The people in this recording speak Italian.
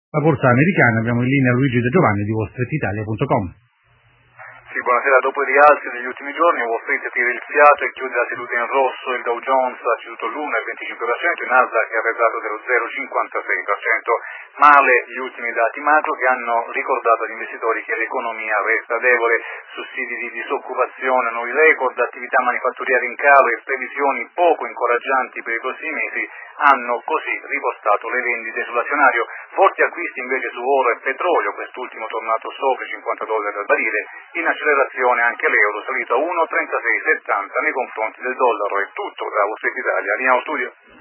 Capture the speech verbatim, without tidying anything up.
La borsa americana, abbiamo in linea Luigi De Giovanni di wall street italia punto com. Sì, buonasera. Dopo i rialzi degli ultimi giorni, Wall Street tira il fiato e chiude la seduta in rosso. Il Dow Jones ha ceduto l'uno virgola venticinque per cento, il Nasdaq è arretrato dello zero virgola cinquantasei per cento. Male gli ultimi dati macro che hanno ricordato agli investitori che l'economia resta debole, sussidi di disoccupazione, nuovi record, attività manifatturiera in calo e previsioni poco incoraggianti per i prossimi mesi hanno così ripostato le vendite sull'azionario. Forti acquisti invece su oro e petrolio, quest'ultimo tornato sopra i cinquanta dollari al barile. In accelerazione anche l'euro, salito a uno virgola trentasei settanta nei confronti del dollaro. È tutto da Wall Street Italia, linea allo studio.